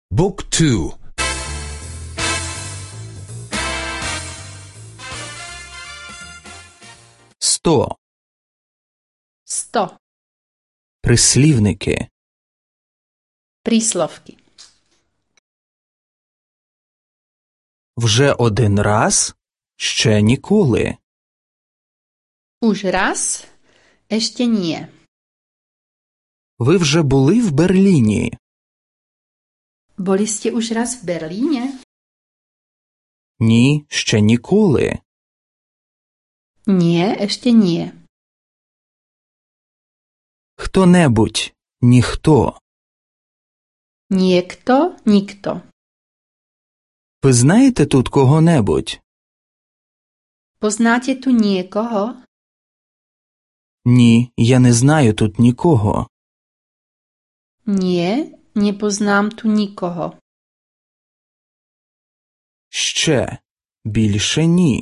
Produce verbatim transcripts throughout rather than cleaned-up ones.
Book two. Сто. Sto. Прислівники. Príslovky. Вже один раз, ще ніколи. Už raz, ešte nie. Ви вже були в Берліні? Boli ste už raz v Berlíne? Ні, ще ніколи. Nie, ešte nie. Хто-небудь, ніхто. Niekto, nikto. Ви знаєте тут кого-небудь? Poznáte tu niekoho? Ні, я не знаю тут нікого. Nie, nepoznám tu nikoho. Ще, більше ні.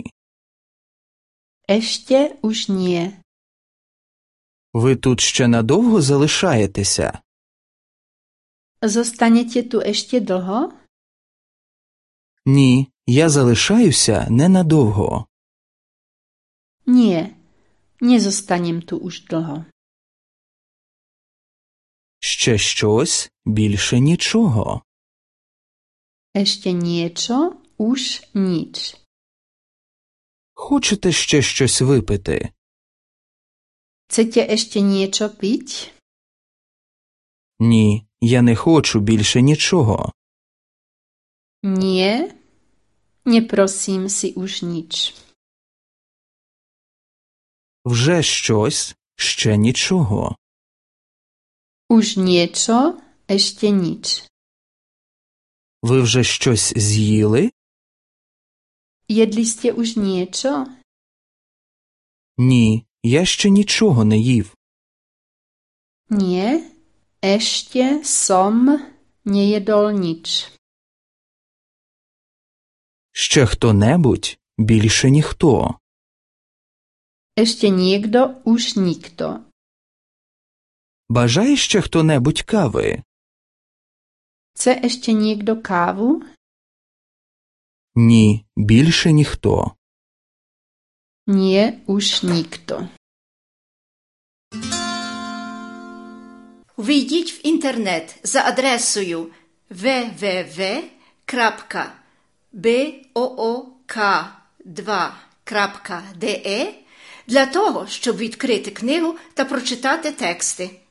Ešte už nie. Ви тут ще надовго залишаєтеся? Zostanete tu ešte dlho? Ні, я залишаюся ненадовго. Nie, nezostanem tu už dlho. Ще щось, більше нічого. Ešte niečo, už nič. Хочете ще щось випити? Chcete ešte niečo piť? Ні, я не хочу більше нічого. Nie, neprosím si už nič. Вже щось, ще нічого. Už niečo, ešte nič. Ви вже щось з'їли? Jedli ste už niečo? Ні, я ще нічого не їв. Nie, ešte som nejedol nič. Ще хто-небудь, більше ніхто. Ešte niekto, už nikto. Бажає ще хто-небудь кави? Chce ešte niekto kávu? Ні, більше ніхто. Nie, už nikto. Ввійдіть в інтернет за адресою double-u double-u double-u крапка book два крапка de для того, щоб відкрити книгу та прочитати тексти.